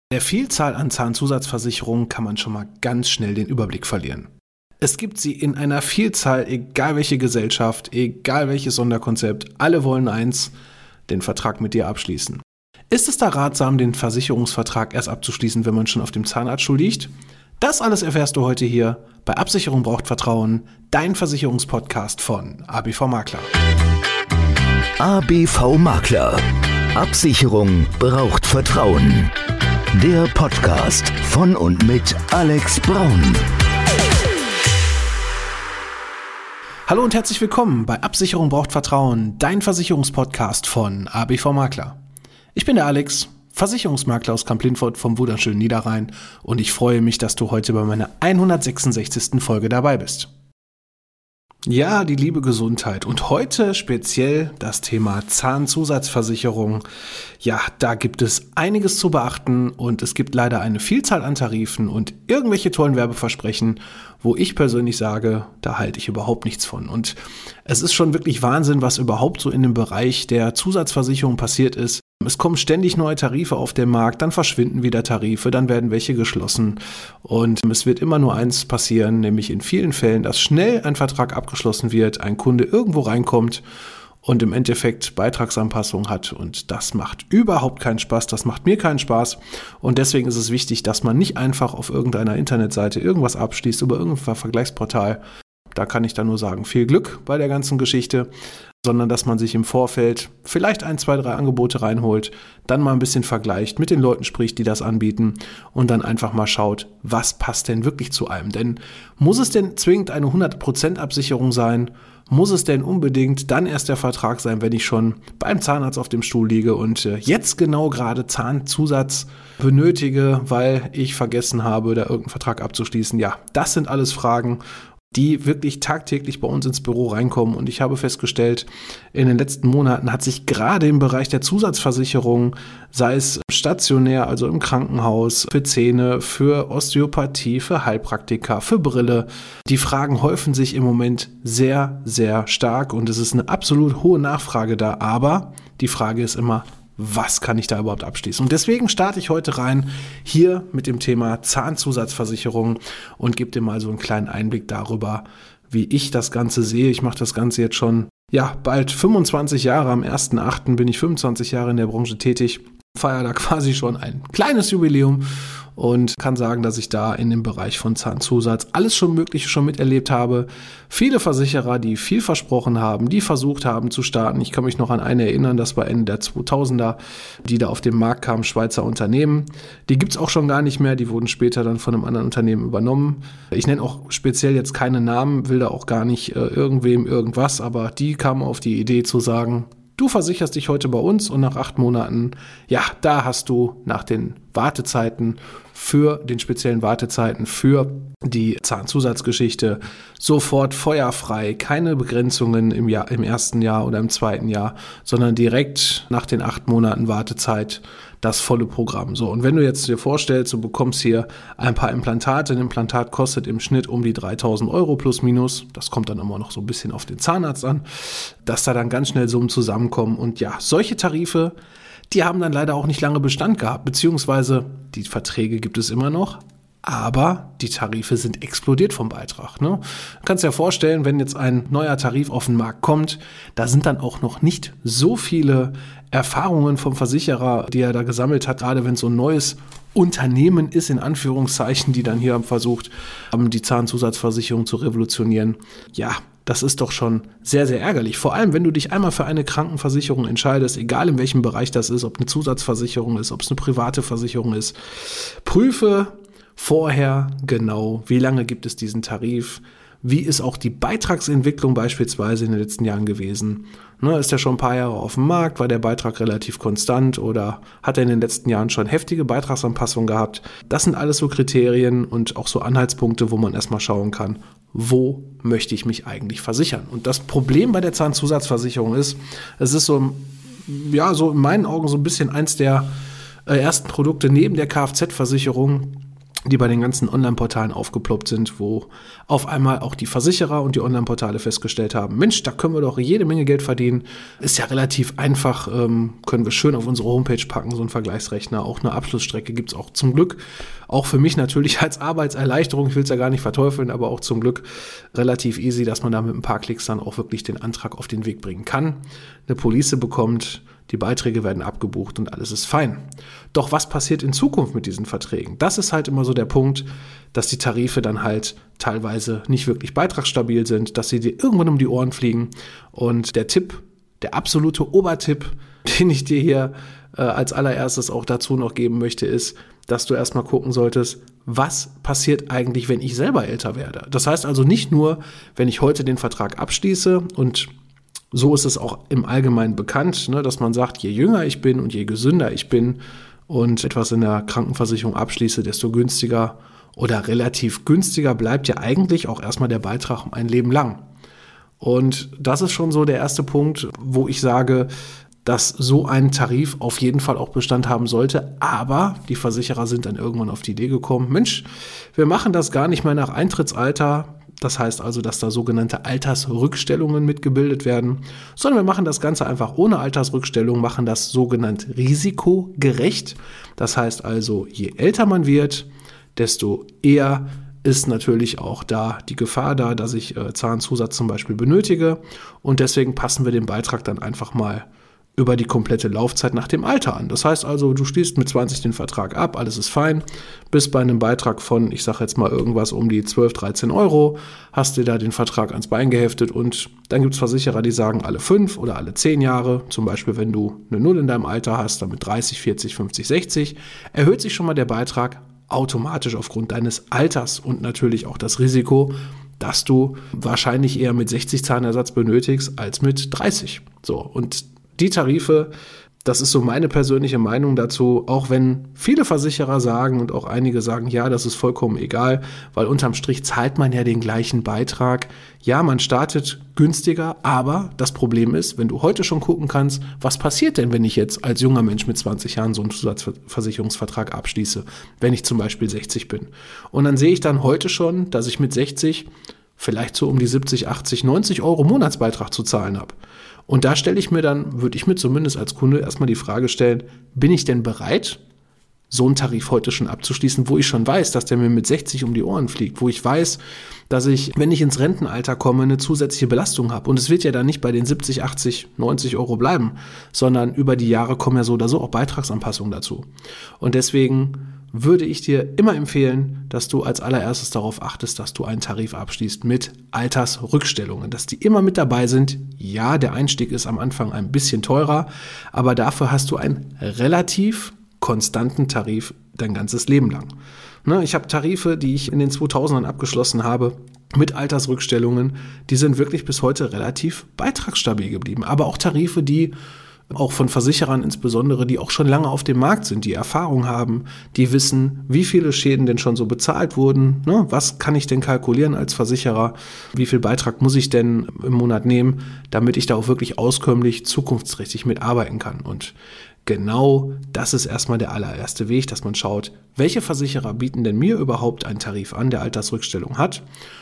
Der Vielzahl an Zahnzusatzversicherungen kann man schon mal ganz schnell den Überblick verlieren. Es gibt sie in einer Vielzahl, egal welche Gesellschaft, egal welches Sonderkonzept, alle wollen eins, den Vertrag mit dir abschließen. Ist es da ratsam, den Versicherungsvertrag erst abzuschließen, wenn man schon auf dem Zahnarztstuhl liegt? Das alles erfährst du heute hier bei Absicherung braucht Vertrauen, dein Versicherungspodcast von ABV Makler. ABV Makler. Absicherung braucht Vertrauen. Der Podcast von und mit Alex Braun. Hallo und herzlich willkommen bei Absicherung braucht Vertrauen, dein Versicherungspodcast von ABV Makler. Ich bin der Alex, Versicherungsmakler aus Kamp-Lintfort vom wunderschönen Niederrhein und ich freue mich, dass du heute bei meiner 166. Folge dabei bist. Ja, die liebe Gesundheit und heute speziell das Thema Zahnzusatzversicherung. Ja, da gibt es einiges zu beachten und es gibt leider eine Vielzahl an Tarifen und irgendwelche tollen Werbeversprechen, wo ich persönlich sage, da halte ich überhaupt nichts von. Und es ist schon wirklich Wahnsinn, was überhaupt so in dem Bereich der Zusatzversicherung passiert ist. Es kommen ständig neue Tarife auf den Markt, dann verschwinden wieder Tarife, dann werden welche geschlossen und es wird immer nur eins passieren, nämlich in vielen Fällen, dass schnell ein Vertrag abgeschlossen wird, ein Kunde irgendwo reinkommt und im Endeffekt Beitragsanpassung hat und das macht überhaupt keinen Spaß, das macht mir keinen Spaß und deswegen ist es wichtig, dass man nicht einfach auf irgendeiner Internetseite irgendwas abschließt über irgendein Vergleichsportal. Da kann ich dann nur sagen, viel Glück bei der ganzen Geschichte, sondern dass man sich im Vorfeld vielleicht 1, 2, 3 Angebote reinholt, dann mal ein bisschen vergleicht, mit den Leuten spricht, die das anbieten und dann einfach mal schaut, was passt denn wirklich zu einem. Denn muss es denn zwingend eine 100% Absicherung sein? Muss es denn unbedingt dann erst der Vertrag sein, wenn ich schon beim Zahnarzt auf dem Stuhl liege und jetzt genau gerade Zahnzusatz benötige, weil ich vergessen habe, da irgendeinen Vertrag abzuschließen? Ja, das sind alles Fragen, die wirklich tagtäglich bei uns ins Büro reinkommen. Und ich habe festgestellt, in den letzten Monaten hat sich gerade im Bereich der Zusatzversicherung, sei es stationär, also im Krankenhaus, für Zähne, für Osteopathie, für Heilpraktika, für Brille, die Fragen häufen sich im Moment sehr, sehr stark und es ist eine absolut hohe Nachfrage da. Aber die Frage ist immer, was kann ich da überhaupt abschließen? Und deswegen starte ich heute rein hier mit dem Thema Zahnzusatzversicherung und gebe dir mal so einen kleinen Einblick darüber, wie ich das Ganze sehe. Ich mache das Ganze jetzt schon, bald 25 Jahre. Am 1.8. bin ich 25 Jahre in der Branche tätig. Feiere da quasi schon ein kleines Jubiläum und kann sagen, dass ich da in dem Bereich von Zahnzusatz alles schon Mögliche schon miterlebt habe. Viele Versicherer, die viel versprochen haben, die versucht haben zu starten. Ich kann mich noch an eine erinnern, das war Ende der 2000er, die da auf den Markt kamen, Schweizer Unternehmen. Die gibt's auch schon gar nicht mehr, die wurden später dann von einem anderen Unternehmen übernommen. Ich nenne auch speziell jetzt keine Namen, will da auch gar nicht irgendwem irgendwas, aber die kamen auf die Idee zu sagen, du versicherst dich heute bei uns und nach 8 Monaten, da hast du nach den Wartezeiten für den speziellen Wartezeiten für die Zahnzusatzgeschichte sofort feuerfrei, keine Begrenzungen im ersten Jahr oder im zweiten Jahr, sondern direkt nach den 8 Monaten Wartezeit das volle Programm. So, und wenn du jetzt dir vorstellst, du bekommst hier ein paar Implantate, ein Implantat kostet im Schnitt um die 3.000 Euro plus minus, das kommt dann immer noch so ein bisschen auf den Zahnarzt an, dass da dann ganz schnell Summen zusammenkommen und solche Tarife, die haben dann leider auch nicht lange Bestand gehabt, beziehungsweise die Verträge gibt es immer noch, aber die Tarife sind explodiert vom Beitrag. Ne? Du kannst dir vorstellen, wenn jetzt ein neuer Tarif auf den Markt kommt, da sind dann auch noch nicht so viele Erfahrungen vom Versicherer, die er da gesammelt hat, gerade wenn es so ein neues Unternehmen ist, in Anführungszeichen, die dann hier versucht haben, die Zahnzusatzversicherung zu revolutionieren. Ja, das ist doch schon sehr, sehr ärgerlich. Vor allem, wenn du dich einmal für eine Krankenversicherung entscheidest, egal in welchem Bereich das ist, ob eine Zusatzversicherung ist, ob es eine private Versicherung ist, prüfe vorher genau, wie lange gibt es diesen Tarif, wie ist auch die Beitragsentwicklung beispielsweise in den letzten Jahren gewesen. Ist der schon ein paar Jahre auf dem Markt, war der Beitrag relativ konstant oder hat er in den letzten Jahren schon heftige Beitragsanpassungen gehabt? Das sind alles so Kriterien und auch so Anhaltspunkte, wo man erstmal schauen kann, wo möchte ich mich eigentlich versichern? Und das Problem bei der Zahnzusatzversicherung ist, es ist so in meinen Augen so ein bisschen eins der ersten Produkte neben der Kfz-Versicherung, die bei den ganzen Online-Portalen aufgeploppt sind, wo auf einmal auch die Versicherer und die Online-Portale festgestellt haben, Mensch, da können wir doch jede Menge Geld verdienen. Ist ja relativ einfach, können wir schön auf unsere Homepage packen, so einen Vergleichsrechner. Auch eine Abschlussstrecke gibt es auch zum Glück. Auch für mich natürlich als Arbeitserleichterung, ich will es ja gar nicht verteufeln, aber auch zum Glück relativ easy, dass man da mit ein paar Klicks dann auch wirklich den Antrag auf den Weg bringen kann, eine Police bekommt, die Beiträge werden abgebucht und alles ist fein. Doch was passiert in Zukunft mit diesen Verträgen? Das ist halt immer so der Punkt, dass die Tarife dann halt teilweise nicht wirklich beitragsstabil sind, dass sie dir irgendwann um die Ohren fliegen. Und der Tipp, der absolute Obertipp, den ich dir hier als allererstes auch dazu noch geben möchte, ist, dass du erstmal gucken solltest, was passiert eigentlich, wenn ich selber älter werde. Das heißt also nicht nur, wenn ich heute den Vertrag abschließe und so ist es auch im Allgemeinen bekannt, dass man sagt, je jünger ich bin und je gesünder ich bin und etwas in der Krankenversicherung abschließe, desto günstiger oder relativ günstiger bleibt ja eigentlich auch erstmal der Beitrag um ein Leben lang. Und das ist schon so der erste Punkt, wo ich sage, dass so ein Tarif auf jeden Fall auch Bestand haben sollte. Aber die Versicherer sind dann irgendwann auf die Idee gekommen, Mensch, wir machen das gar nicht mehr nach Eintrittsalter. Das heißt also, dass da sogenannte Altersrückstellungen mitgebildet werden, sondern wir machen das Ganze einfach ohne Altersrückstellung, machen das sogenannt risikogerecht. Das heißt also, je älter man wird, desto eher ist natürlich auch da die Gefahr da, dass ich Zahnzusatz zum Beispiel benötige. Und deswegen passen wir den Beitrag dann einfach mal über die komplette Laufzeit nach dem Alter an. Das heißt also, du schließt mit 20 den Vertrag ab, alles ist fein, bis bei einem Beitrag von, ich sage jetzt mal irgendwas um die 12, 13 Euro, hast dir da den Vertrag ans Bein geheftet und dann gibt es Versicherer, die sagen alle 5 oder alle 10 Jahre, zum Beispiel wenn du eine 0 in deinem Alter hast, dann mit 30, 40, 50, 60, erhöht sich schon mal der Beitrag automatisch aufgrund deines Alters und natürlich auch das Risiko, dass du wahrscheinlich eher mit 60 Zahnersatz benötigst als mit 30. So, und die Tarife, das ist so meine persönliche Meinung dazu, auch wenn viele Versicherer sagen und auch einige sagen, ja, das ist vollkommen egal, weil unterm Strich zahlt man ja den gleichen Beitrag. Ja, man startet günstiger, aber das Problem ist, wenn du heute schon gucken kannst, was passiert denn, wenn ich jetzt als junger Mensch mit 20 Jahren so einen Zusatzversicherungsvertrag abschließe, wenn ich zum Beispiel 60 bin. Und dann sehe ich dann heute schon, dass ich mit 60 vielleicht so um die 70, 80, 90 Euro Monatsbeitrag zu zahlen habe. Und da würde ich mir zumindest als Kunde erstmal die Frage stellen, bin ich denn bereit, so einen Tarif heute schon abzuschließen, wo ich schon weiß, dass der mir mit 60 um die Ohren fliegt, wo ich weiß, dass ich, wenn ich ins Rentenalter komme, eine zusätzliche Belastung habe. Und es wird ja dann nicht bei den 70, 80, 90 Euro bleiben, sondern über die Jahre kommen ja so oder so auch Beitragsanpassungen dazu. Und deswegen würde ich dir immer empfehlen, dass du als allererstes darauf achtest, dass du einen Tarif abschließt mit Altersrückstellungen, dass die immer mit dabei sind. Ja, der Einstieg ist am Anfang ein bisschen teurer, aber dafür hast du einen relativ konstanten Tarif dein ganzes Leben lang. Ich habe Tarife, die ich in den 2000ern abgeschlossen habe, mit Altersrückstellungen, die sind wirklich bis heute relativ beitragsstabil geblieben. Aber auch Tarife, die auch von Versicherern insbesondere, die auch schon lange auf dem Markt sind, die Erfahrung haben, die wissen, wie viele Schäden denn schon so bezahlt wurden, was kann ich denn kalkulieren als Versicherer, wie viel Beitrag muss ich denn im Monat nehmen, damit ich da auch wirklich auskömmlich, zukunftsträchtig mitarbeiten kann. Und genau das ist erstmal der allererste Weg, dass man schaut, welche Versicherer bieten denn mir überhaupt einen Tarif an, der Altersrückstellung hat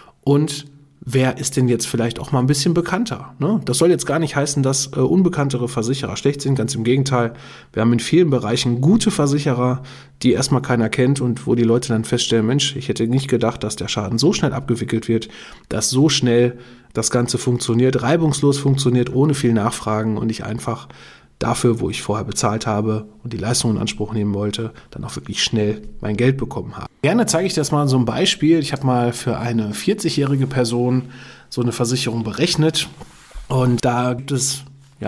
und wer ist denn jetzt vielleicht auch mal ein bisschen bekannter? Das soll jetzt gar nicht heißen, dass unbekanntere Versicherer schlecht sind, ganz im Gegenteil. Wir haben in vielen Bereichen gute Versicherer, die erstmal keiner kennt und wo die Leute dann feststellen, Mensch, ich hätte nicht gedacht, dass der Schaden so schnell abgewickelt wird, dass so schnell das Ganze funktioniert, reibungslos funktioniert, ohne viel Nachfragen und ich einfach dafür, wo ich vorher bezahlt habe und die Leistung in Anspruch nehmen wollte, dann auch wirklich schnell mein Geld bekommen habe. Gerne zeige ich das mal so ein Beispiel. Ich habe mal für eine 40-jährige Person so eine Versicherung berechnet und da gibt es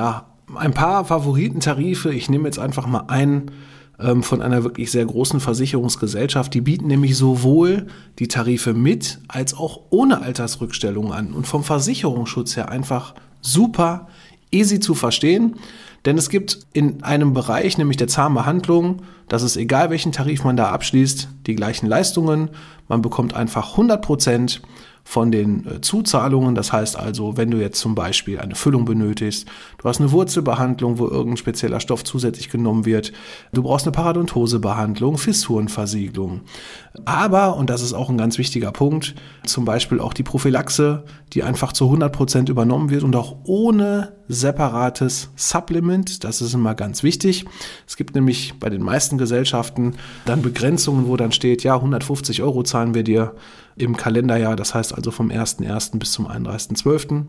ein paar Favoritentarife. Ich nehme jetzt einfach mal einen von einer wirklich sehr großen Versicherungsgesellschaft. Die bieten nämlich sowohl die Tarife mit als auch ohne Altersrückstellung an und vom Versicherungsschutz her einfach super easy zu verstehen. Denn es gibt in einem Bereich, nämlich der Zahnbehandlung, Das ist egal, welchen Tarif man da abschließt, die gleichen Leistungen. Man bekommt einfach 100% von den Zuzahlungen. Das heißt also, wenn du jetzt zum Beispiel eine Füllung benötigst, du hast eine Wurzelbehandlung, wo irgendein spezieller Stoff zusätzlich genommen wird, du brauchst eine Parodontosebehandlung, Fissurenversiegelung. Aber, und das ist auch ein ganz wichtiger Punkt, zum Beispiel auch die Prophylaxe, die einfach zu 100% übernommen wird und auch ohne separates Supplement. Das ist immer ganz wichtig. Es gibt nämlich bei den meisten Gesellschaften dann Begrenzungen, wo dann steht, ja, 150 € zahlen wir dir im Kalenderjahr, das heißt also vom 1.1. bis zum 31.12.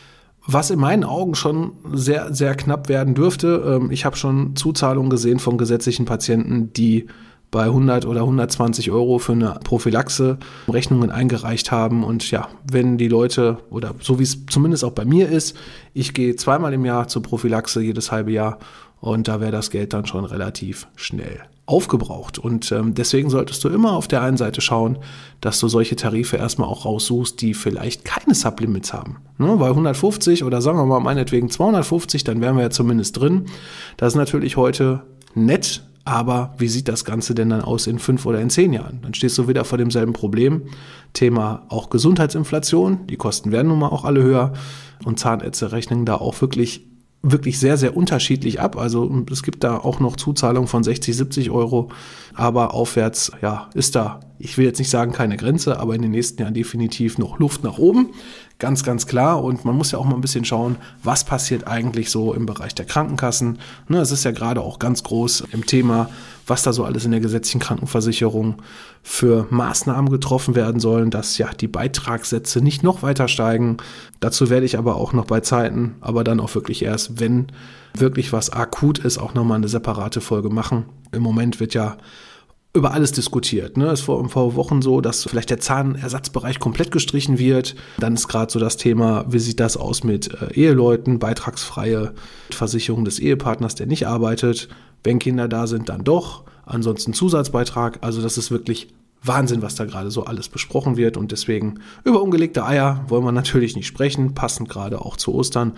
Was in meinen Augen schon sehr, sehr knapp werden dürfte. Ich habe schon Zuzahlungen gesehen von gesetzlichen Patienten, die bei 100 oder 120 € für eine Prophylaxe Rechnungen eingereicht haben. Und ja, wenn die Leute, oder so wie es zumindest auch bei mir ist, ich gehe 2-mal im Jahr zur Prophylaxe, jedes halbe Jahr, und da wäre das Geld dann schon relativ schnell aufgebraucht. Und deswegen solltest du immer auf der einen Seite schauen, dass du solche Tarife erstmal auch raussuchst, die vielleicht keine Supplements haben. Ne? Weil 150 oder sagen wir mal meinetwegen 250, dann wären wir ja zumindest drin. Das ist natürlich heute nett, aber wie sieht das Ganze denn dann aus in 5 oder in 10 Jahren? Dann stehst du wieder vor demselben Problem. Thema auch Gesundheitsinflation. Die Kosten werden nun mal auch alle höher. Und Zahnärzte rechnen da auch wirklich sehr, sehr unterschiedlich ab. Also es gibt da auch noch Zuzahlungen von 60, 70 €. Aber aufwärts, ja, ist da, ich will jetzt nicht sagen keine Grenze, aber in den nächsten Jahren definitiv noch Luft nach oben. Ganz, ganz klar. Und man muss ja auch mal ein bisschen schauen, was passiert eigentlich so im Bereich der Krankenkassen. Ne, es ist ja gerade auch ganz groß im Thema, was da so alles in der gesetzlichen Krankenversicherung für Maßnahmen getroffen werden sollen, dass ja die Beitragssätze nicht noch weiter steigen. Dazu werde ich aber auch noch bei Zeiten, aber dann auch wirklich erst, wenn wirklich was akut ist, auch nochmal eine separate Folge machen. Im Moment wird ja über alles diskutiert. Ne? Es war vor Wochen so, dass vielleicht der Zahnersatzbereich komplett gestrichen wird. Dann ist gerade so das Thema, wie sieht das aus mit Eheleuten, beitragsfreie Versicherung des Ehepartners, der nicht arbeitet. Wenn Kinder da sind, dann doch. Ansonsten Zusatzbeitrag. Also das ist wirklich Wahnsinn, was da gerade so alles besprochen wird. Und deswegen über ungelegte Eier wollen wir natürlich nicht sprechen, passend gerade auch zu Ostern.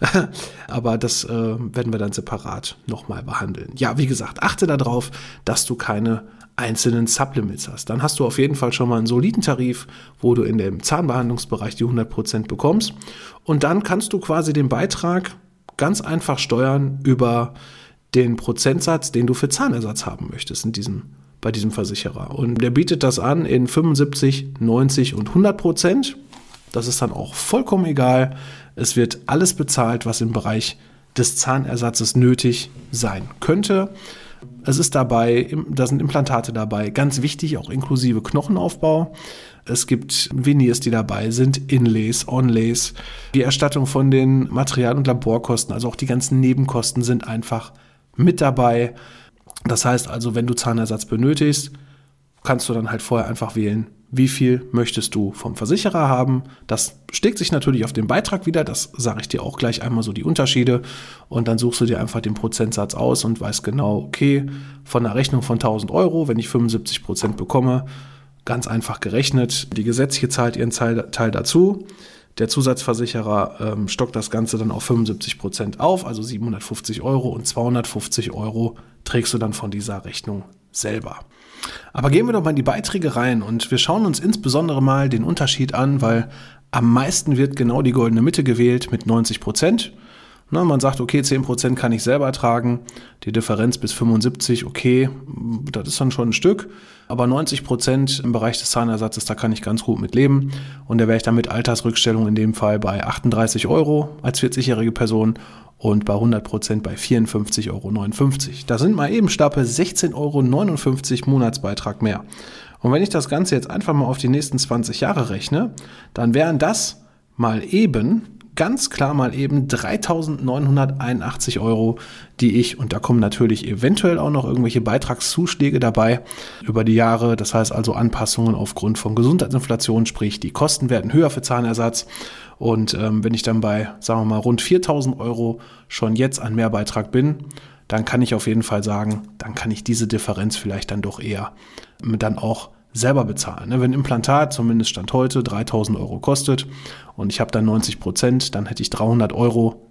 Aber das werden wir dann separat nochmal behandeln. Ja, wie gesagt, achte darauf, dass du keine einzelnen Supplements hast. Dann hast du auf jeden Fall schon mal einen soliden Tarif, wo du in dem Zahnbehandlungsbereich die 100% bekommst. Und dann kannst du quasi den Beitrag ganz einfach steuern über den Prozentsatz, den du für Zahnersatz haben möchtest bei diesem Versicherer. Und der bietet das an in 75, 90 und 100%. Das ist dann auch vollkommen egal. Es wird alles bezahlt, was im Bereich des Zahnersatzes nötig sein könnte. Es ist dabei, da sind Implantate dabei, ganz wichtig, auch inklusive Knochenaufbau. Es gibt Veneers, die dabei sind, Inlays, Onlays. Die Erstattung von den Material- und Laborkosten, also auch die ganzen Nebenkosten sind einfach mit dabei. Das heißt also, wenn du Zahnersatz benötigst, kannst du dann halt vorher einfach wählen, wie viel möchtest du vom Versicherer haben. Das schlägt sich natürlich auf den Beitrag wieder, das sage ich dir auch gleich einmal so die Unterschiede. Und dann suchst du dir einfach den Prozentsatz aus und weißt genau, okay, von einer Rechnung von 1.000 €, wenn ich 75% bekomme, ganz einfach gerechnet, die gesetzliche zahlt ihren Teil dazu. Der Zusatzversicherer stockt das Ganze dann auf 75% auf, also 750 € und 250 € trägst du dann von dieser Rechnung selber. Aber gehen wir doch mal in die Beiträge rein und wir schauen uns insbesondere mal den Unterschied an, weil am meisten wird genau die goldene Mitte gewählt mit 90%. Na, man sagt, okay, 10% kann ich selber tragen, die Differenz bis 75, okay, das ist dann schon ein Stück, aber 90% im Bereich des Zahnersatzes, da kann ich ganz gut mit leben und da wäre ich dann mit Altersrückstellung in dem Fall bei 38 € als 40-jährige Person und bei 100% bei 54,59 €. Da sind mal eben Stapel 16,59 € Monatsbeitrag mehr. Und wenn ich das Ganze jetzt einfach mal auf die nächsten 20 Jahre rechne, dann wären das mal eben ganz klar mal eben 3.981 €, die ich, und da kommen natürlich eventuell auch noch irgendwelche Beitragszuschläge dabei über die Jahre, das heißt also Anpassungen aufgrund von Gesundheitsinflation, sprich die Kosten werden höher für Zahnersatz und wenn ich dann bei, sagen wir mal, rund 4.000 € schon jetzt an Mehrbeitrag bin, dann kann ich auf jeden Fall sagen, dann kann ich diese Differenz vielleicht dann doch eher dann auch selber bezahlen. Wenn ein Implantat, zumindest Stand heute, 3.000 € kostet und ich habe dann 90%, dann hätte ich 300 €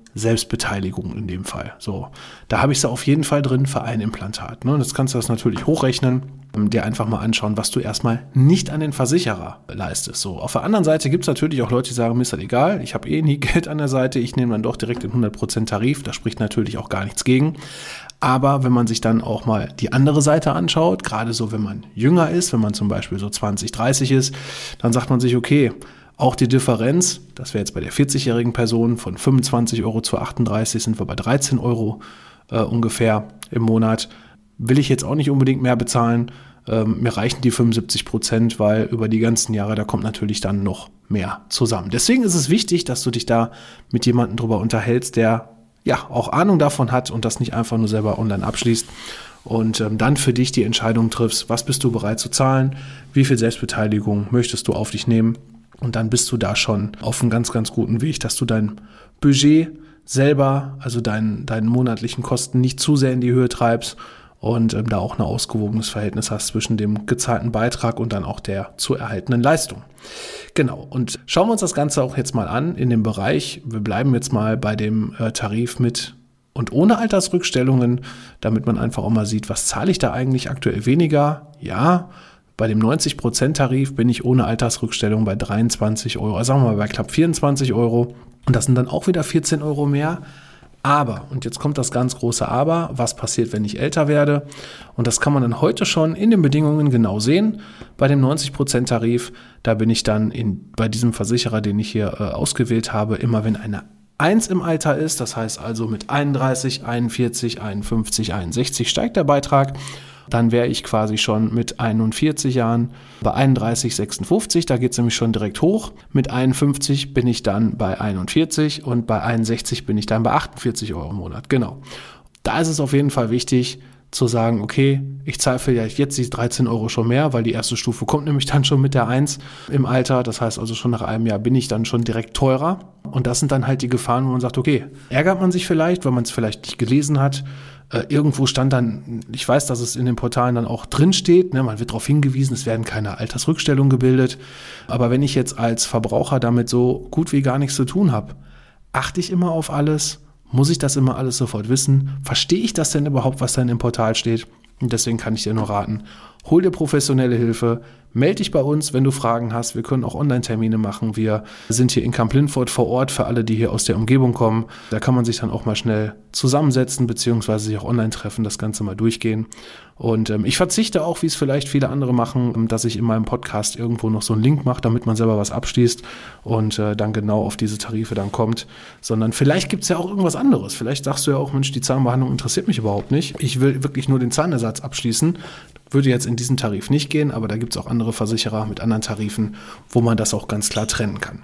Selbstbeteiligung in dem Fall. So, da habe ich sie auf jeden Fall drin für ein Implantat. Ne? Jetzt kannst du das natürlich hochrechnen, dir einfach mal anschauen, was du erstmal nicht an den Versicherer leistest. So, auf der anderen Seite gibt es natürlich auch Leute, die sagen, mir ist das egal, ich habe nie Geld an der Seite, ich nehme dann doch direkt den 100% Tarif, da spricht natürlich auch gar nichts gegen. Aber wenn man sich dann auch mal die andere Seite anschaut, gerade so, wenn man jünger ist, wenn man zum Beispiel so 20, 30 ist, dann sagt man sich, okay, auch die Differenz, das wäre jetzt bei der 40-jährigen Person von 25 Euro zu 38, sind wir bei 13 Euro ungefähr im Monat. Will ich jetzt auch nicht unbedingt mehr bezahlen. Mir reichen die 75%, weil über die ganzen Jahre, da kommt natürlich dann noch mehr zusammen. Deswegen ist es wichtig, dass du dich da mit jemandem drüber unterhältst, der ja auch Ahnung davon hat und das nicht einfach nur selber online abschließt. Und dann für dich die Entscheidung triffst, was bist du bereit zu zahlen, wie viel Selbstbeteiligung möchtest du auf dich nehmen. Und dann bist du da schon auf einem ganz, ganz guten Weg, dass du dein Budget selber, also deinen monatlichen Kosten nicht zu sehr in die Höhe treibst und da auch ein ausgewogenes Verhältnis hast zwischen dem gezahlten Beitrag und dann auch der zu erhaltenen Leistung. Genau, und schauen wir uns das Ganze auch jetzt mal an in dem Bereich. Wir bleiben jetzt mal bei dem Tarif mit und ohne Altersrückstellungen, damit man einfach auch mal sieht, was zahle ich da eigentlich aktuell weniger? Ja, bei dem 90%-Tarif bin ich ohne Altersrückstellung bei 23 Euro, also sagen wir mal bei knapp 24 Euro. Und das sind dann auch wieder 14 Euro mehr. Aber, und jetzt kommt das ganz große Aber, was passiert, wenn ich älter werde? Und das kann man dann heute schon in den Bedingungen genau sehen. Bei dem 90%-Tarif, da bin ich dann bei diesem Versicherer, den ich hier ausgewählt habe, immer wenn eine 1 im Alter ist, das heißt also mit 31, 41, 51, 61 steigt der Beitrag. Dann wäre ich quasi schon mit 41 Jahren bei 31, 56, da geht es nämlich schon direkt hoch. Mit 51 bin ich dann bei 41 und bei 61 bin ich dann bei 48 Euro im Monat. Genau. Da ist es auf jeden Fall wichtig zu sagen, okay, ich zahle vielleicht jetzt die 13 Euro schon mehr, weil die erste Stufe kommt nämlich dann schon mit der 1 im Alter. Das heißt also schon nach einem Jahr bin ich dann schon direkt teurer. Und das sind dann halt die Gefahren, wo man sagt, okay, ärgert man sich vielleicht, weil man es vielleicht nicht gelesen hat. Irgendwo stand dann, ich weiß, dass es in den Portalen dann auch drin steht, ne, man wird darauf hingewiesen, es werden keine Altersrückstellungen gebildet. Aber wenn ich jetzt als Verbraucher damit so gut wie gar nichts zu tun habe, achte ich immer auf alles? Muss ich das immer alles sofort wissen? Verstehe ich das denn überhaupt, was da in dem Portal steht? Und deswegen kann ich dir nur raten, hol dir professionelle Hilfe, melde dich bei uns, wenn du Fragen hast. Wir können auch Online-Termine machen. Wir sind hier in Kamp-Lintfort vor Ort für alle, die hier aus der Umgebung kommen. Da kann man sich dann auch mal schnell zusammensetzen, beziehungsweise sich auch online treffen, das Ganze mal durchgehen. Und ich verzichte auch, wie es vielleicht viele andere machen, dass ich in meinem Podcast irgendwo noch so einen Link mache, damit man selber was abschließt und dann genau auf diese Tarife dann kommt. Sondern vielleicht gibt es ja auch irgendwas anderes. Vielleicht sagst du ja auch, Mensch, die Zahnbehandlung interessiert mich überhaupt nicht. Ich will wirklich nur den Zahnersatz abschließen. Würde jetzt in diesen Tarif nicht gehen, aber da gibt es auch andere Versicherer mit anderen Tarifen, wo man das auch ganz klar trennen kann.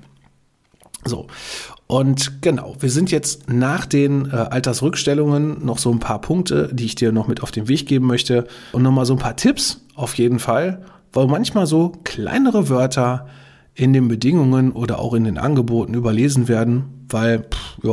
So, und genau, wir sind jetzt nach den Altersrückstellungen noch so ein paar Punkte, die ich dir noch mit auf den Weg geben möchte und nochmal so ein paar Tipps auf jeden Fall, weil manchmal so kleinere Wörter in den Bedingungen oder auch in den Angeboten überlesen werden, weil,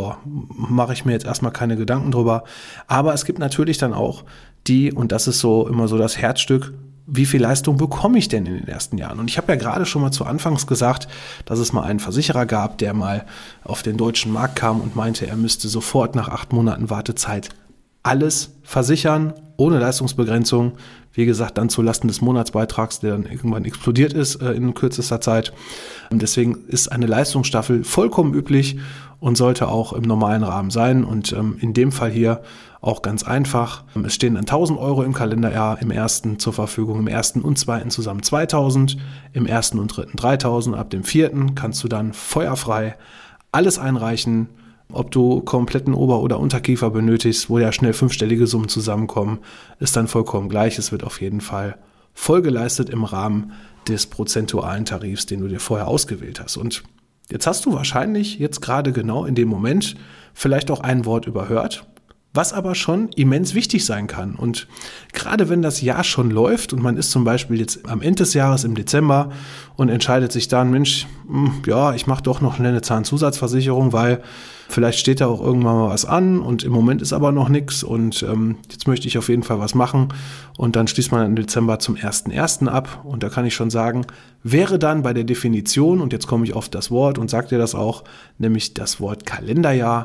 mache ich mir jetzt erstmal keine Gedanken drüber. Aber es gibt natürlich dann auch und das ist so immer so das Herzstück, wie viel Leistung bekomme ich denn in den ersten Jahren? Und ich habe ja gerade schon mal zu Anfangs gesagt, dass es mal einen Versicherer gab, der mal auf den deutschen Markt kam und meinte, er müsste sofort nach 8 Monaten Wartezeit alles versichern, ohne Leistungsbegrenzung. Wie gesagt, dann zulasten des Monatsbeitrags, der dann irgendwann explodiert ist in kürzester Zeit. Und deswegen ist eine Leistungsstaffel vollkommen üblich und sollte auch im normalen Rahmen sein. Und in dem Fall hier auch ganz einfach. Es stehen dann 1.000 Euro im Kalenderjahr im ersten zur Verfügung, im ersten und zweiten zusammen 2.000, im ersten und dritten 3.000. Ab dem vierten kannst du dann feuerfrei alles einreichen, ob du kompletten Ober- oder Unterkiefer benötigst, wo ja schnell 5-stellige Summen zusammenkommen, ist dann vollkommen gleich. Es wird auf jeden Fall voll geleistet im Rahmen des prozentualen Tarifs, den du dir vorher ausgewählt hast. Und jetzt hast du wahrscheinlich jetzt gerade genau in dem Moment vielleicht auch ein Wort überhört, was aber schon immens wichtig sein kann. Und gerade wenn das Jahr schon läuft und man ist zum Beispiel jetzt am Ende des Jahres im Dezember und entscheidet sich dann, Mensch, ich mache doch noch eine Zahnzusatzversicherung, weil vielleicht steht da auch irgendwann mal was an und im Moment ist aber noch nichts und jetzt möchte ich auf jeden Fall was machen. Und dann schließt man im Dezember zum 1.1. ab und da kann ich schon sagen, wäre dann bei der Definition, und jetzt komme ich auf das Wort und sage dir das auch, nämlich das Wort Kalenderjahr,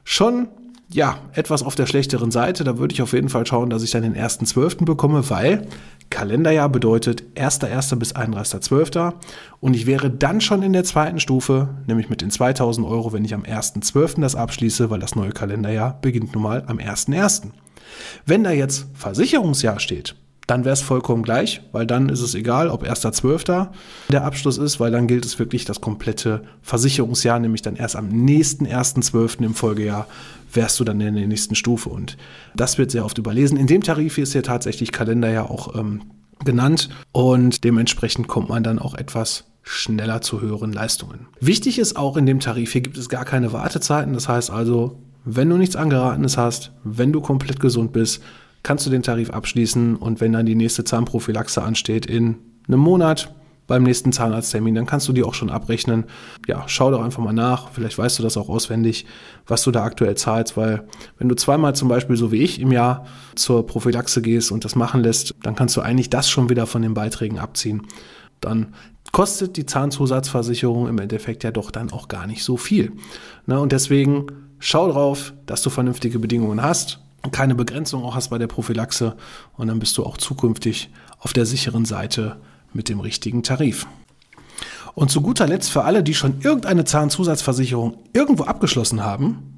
schon etwas auf der schlechteren Seite. Da würde ich auf jeden Fall schauen, dass ich dann den 1.12. bekomme, weil Kalenderjahr bedeutet 1.1. bis 31.12. Und ich wäre dann schon in der zweiten Stufe, nämlich mit den 2.000 Euro, wenn ich am 1.12. das abschließe, weil das neue Kalenderjahr beginnt nun mal am 1.1. Wenn da jetzt Versicherungsjahr steht, dann wäre es vollkommen gleich, weil dann ist es egal, ob 1.12. der Abschluss ist, weil dann gilt es wirklich das komplette Versicherungsjahr, nämlich dann erst am nächsten 1.12. im Folgejahr wärst du dann in der nächsten Stufe. Und das wird sehr oft überlesen. In dem Tarif ist ja tatsächlich Kalenderjahr auch genannt und dementsprechend kommt man dann auch etwas schneller zu höheren Leistungen. Wichtig ist auch in dem Tarif, hier gibt es gar keine Wartezeiten. Das heißt also, wenn du nichts Angeratenes hast, wenn du komplett gesund bist, kannst du den Tarif abschließen und wenn dann die nächste Zahnprophylaxe ansteht in einem Monat beim nächsten Zahnarzttermin, dann kannst du die auch schon abrechnen. Ja, schau doch einfach mal nach, vielleicht weißt du das auch auswendig, was du da aktuell zahlst, weil wenn du zweimal zum Beispiel so wie ich im Jahr zur Prophylaxe gehst und das machen lässt, dann kannst du eigentlich das schon wieder von den Beiträgen abziehen. Dann kostet die Zahnzusatzversicherung im Endeffekt ja doch dann auch gar nicht so viel. Und deswegen schau drauf, dass du vernünftige Bedingungen hast, keine Begrenzung auch hast bei der Prophylaxe und dann bist du auch zukünftig auf der sicheren Seite mit dem richtigen Tarif. Und zu guter Letzt für alle, die schon irgendeine Zahnzusatzversicherung irgendwo abgeschlossen haben,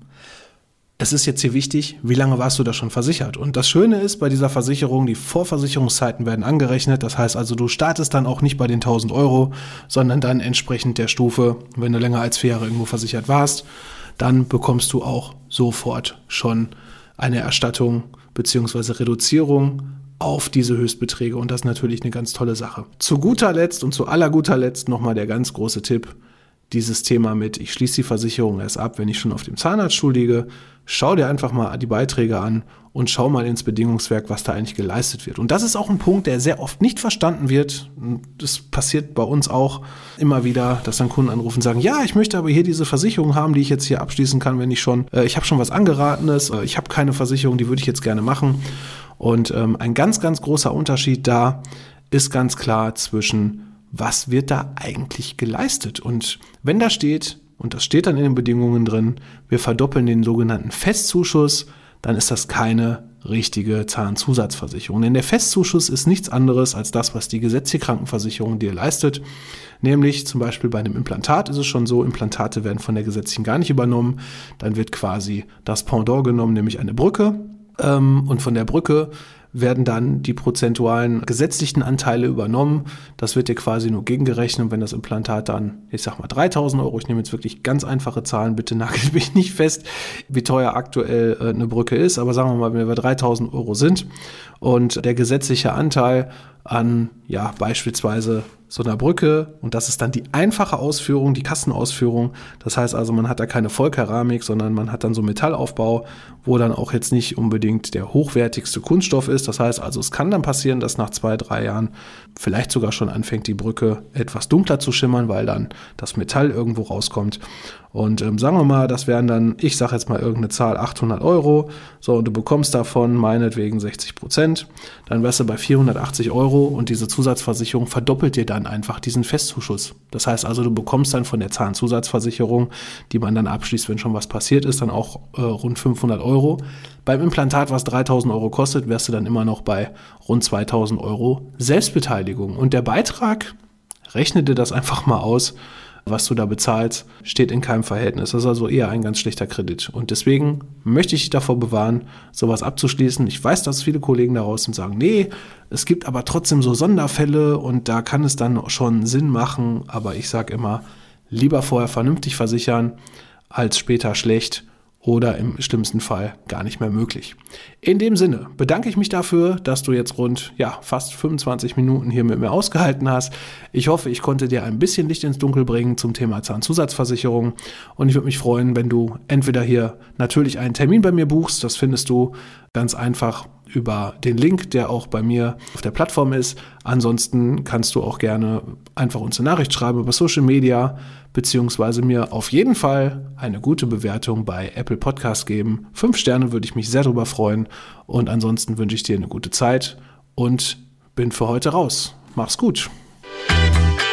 es ist jetzt hier wichtig, wie lange warst du da schon versichert? Und das Schöne ist bei dieser Versicherung, die Vorversicherungszeiten werden angerechnet. Das heißt also, du startest dann auch nicht bei den 1.000 Euro, sondern dann entsprechend der Stufe, wenn du länger als 4 Jahre irgendwo versichert warst, dann bekommst du auch sofort schon eine Erstattung bzw. Reduzierung auf diese Höchstbeträge und das ist natürlich eine ganz tolle Sache. Zu guter Letzt und zu aller guter Letzt nochmal der ganz große Tipp, dieses Thema mit, ich schließe die Versicherung erst ab, wenn ich schon auf dem Zahnarztstuhl liege, schau dir einfach mal die Beiträge an und schau mal ins Bedingungswerk, was da eigentlich geleistet wird. Und das ist auch ein Punkt, der sehr oft nicht verstanden wird. Das passiert bei uns auch immer wieder, dass dann Kunden anrufen und sagen, ja, ich möchte aber hier diese Versicherung haben, die ich jetzt hier abschließen kann, wenn ich habe schon was Angeratenes, ich habe keine Versicherung, die würde ich jetzt gerne machen. Und ein ganz, ganz großer Unterschied da ist ganz klar zwischen, was wird da eigentlich geleistet? Und wenn da steht, und das steht dann in den Bedingungen drin, wir verdoppeln den sogenannten Festzuschuss, dann ist das keine richtige Zahnzusatzversicherung. Denn der Festzuschuss ist nichts anderes als das, was die gesetzliche Krankenversicherung dir leistet. Nämlich zum Beispiel bei einem Implantat ist es schon so, Implantate werden von der gesetzlichen gar nicht übernommen. Dann wird quasi das Pendant genommen, nämlich eine Brücke. Und von der Brücke werden dann die prozentualen gesetzlichen Anteile übernommen. Das wird dir quasi nur gegengerechnet. Und wenn das Implantat dann, ich sag mal 3.000 Euro, ich nehme jetzt wirklich ganz einfache Zahlen, bitte nagelt mich nicht fest, wie teuer aktuell eine Brücke ist, aber sagen wir mal, wenn wir 3.000 Euro sind und der gesetzliche Anteil an, beispielsweise so einer Brücke, und das ist dann die einfache Ausführung, die Kassenausführung. Das heißt also, man hat da keine Vollkeramik, sondern man hat dann so Metallaufbau, wo dann auch jetzt nicht unbedingt der hochwertigste Kunststoff ist. Das heißt also, es kann dann passieren, dass nach 2-3 Jahren vielleicht sogar schon anfängt, die Brücke etwas dunkler zu schimmern, weil dann das Metall irgendwo rauskommt. Und sagen wir mal, das wären dann, ich sage jetzt mal irgendeine Zahl, 800 Euro. So, und du bekommst davon meinetwegen 60%. Dann wärst du bei 480 Euro und diese Zusatzversicherung verdoppelt dir dann einfach diesen Festzuschuss. Das heißt also, du bekommst dann von der Zahnzusatzversicherung, die man dann abschließt, wenn schon was passiert ist, dann auch rund 500 Euro. Beim Implantat, was 3.000 Euro kostet, wärst du dann immer noch bei rund 2.000 Euro Selbstbeteiligung. Und der Beitrag, rechne dir das einfach mal aus, was du da bezahlst, steht in keinem Verhältnis. Das ist also eher ein ganz schlechter Kredit. Und deswegen möchte ich dich davor bewahren, sowas abzuschließen. Ich weiß, dass viele Kollegen daraus sind und sagen, nee, es gibt aber trotzdem so Sonderfälle und da kann es dann schon Sinn machen. Aber ich sage immer, lieber vorher vernünftig versichern, als später schlecht oder im schlimmsten Fall gar nicht mehr möglich. In dem Sinne bedanke ich mich dafür, dass du jetzt rund fast 25 Minuten hier mit mir ausgehalten hast. Ich hoffe, ich konnte dir ein bisschen Licht ins Dunkel bringen zum Thema Zahnzusatzversicherung und ich würde mich freuen, wenn du entweder hier natürlich einen Termin bei mir buchst, das findest du ganz einfach über den Link, der auch bei mir auf der Plattform ist. Ansonsten kannst du auch gerne einfach uns eine Nachricht schreiben über Social Media, beziehungsweise mir auf jeden Fall eine gute Bewertung bei Apple Podcast geben. 5 Sterne würde ich mich sehr darüber freuen. Und ansonsten wünsche ich dir eine gute Zeit und bin für heute raus. Mach's gut.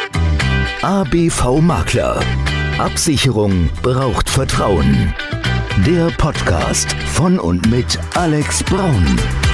ABV Makler. Absicherung braucht Vertrauen. Der Podcast von und mit Alex Braun.